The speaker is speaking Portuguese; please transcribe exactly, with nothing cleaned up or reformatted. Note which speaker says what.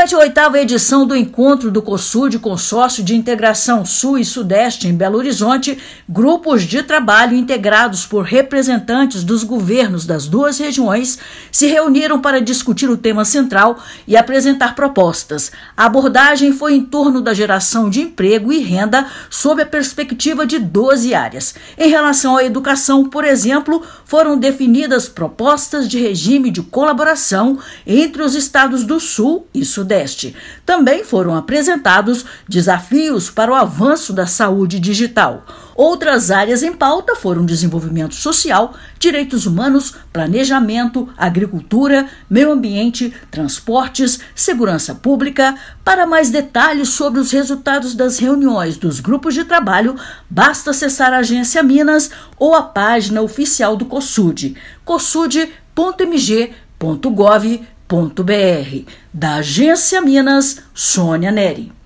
Speaker 1: Durante a oitava edição do encontro do COSUD, Consórcio de Integração Sul e Sudeste em Belo Horizonte, grupos de trabalho integrados por representantes dos governos das duas regiões se reuniram para discutir o tema central e apresentar propostas. A abordagem foi em torno da geração de emprego e renda sob a perspectiva de doze áreas. Em relação à educação, por exemplo, foram definidas propostas de regime de colaboração entre os estados do Sul e Sudeste. Também foram apresentados desafios para o avanço da saúde digital. Outras áreas em pauta foram desenvolvimento social, direitos humanos, planejamento, agricultura, meio ambiente, transportes, segurança pública. Para mais detalhes sobre os resultados das reuniões dos grupos de trabalho, basta acessar a Agência Minas ou a página oficial do COSUD, cossud ponto m g ponto gov ponto b r. Da Agência Minas, Sônia Neri.